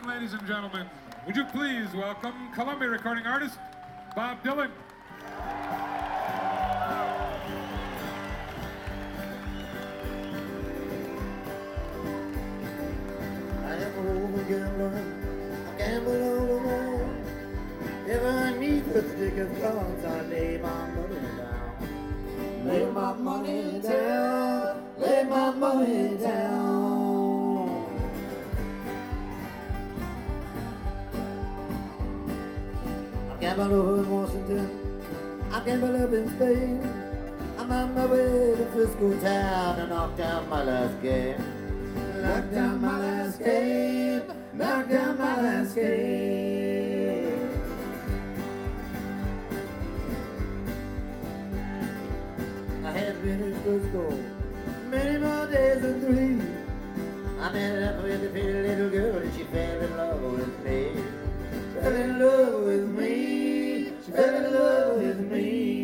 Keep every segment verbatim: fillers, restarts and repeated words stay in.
ladies and gentlemen, would you please welcome Columbia recording artist, Bob Dylan. I am a over gambler, I gamble all the more. If I meet the stick of cards, I lay my money down. Lay my money down, lay my money down. I gamble over in Washington, I gamble up in Spain. I'm on my way to Frisco town and knock down my last game. Knock down my last game, knock down my last game. I had been in Frisco many more days than three. I met up with a pretty little girl and she fell in love with me. Fell in love with me, she fell in love with me.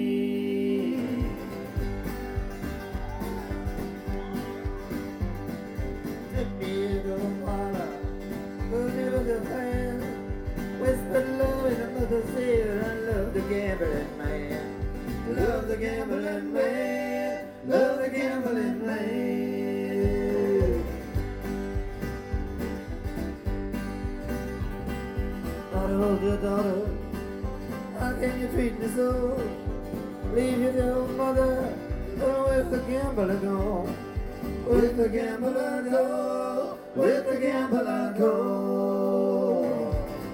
Whispered love in another's ear. I love the gambling man. Love the gambling man. Love the gambling man. Daughter, oh dear daughter, how can you treat me so? Leave your dear mother, oh, with the gambler go. With the gambler go. With the gambler go.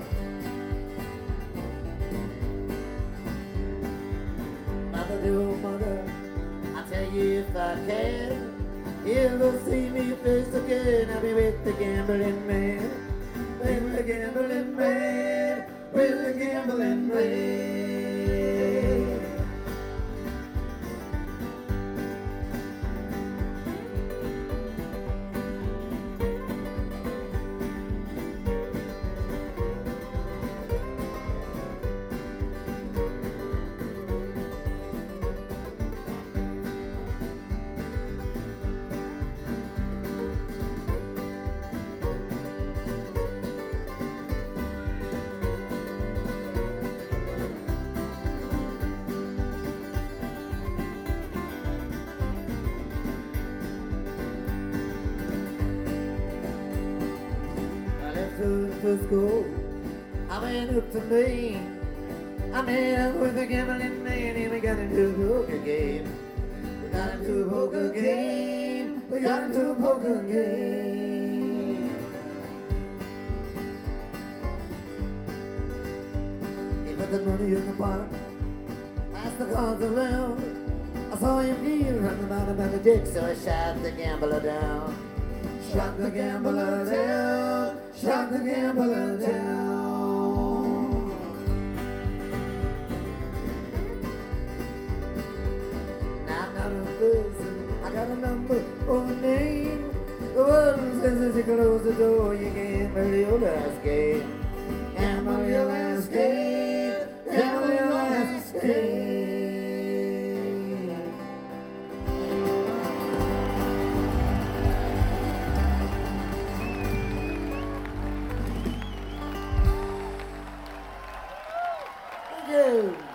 Mother, dear mother, I tell you if I can, you'll see me face again. I'll be with the gambling man, with the gambling man, with the gambling man. Frisco, I went up to Maine. I met up with a gambling man and we got into a poker game. We got into a poker game. We got into a poker game. He put the money in the pot, passed the cards around. I saw him kneel running about about the dick, so I shot the gambler down. Shot the gambler down. Shot the gambler down. Now I'm not a person, I got a number or a name. The one says as you close the door, you gamble your last game. Gamble your last game. Gamble your last game. Thank you.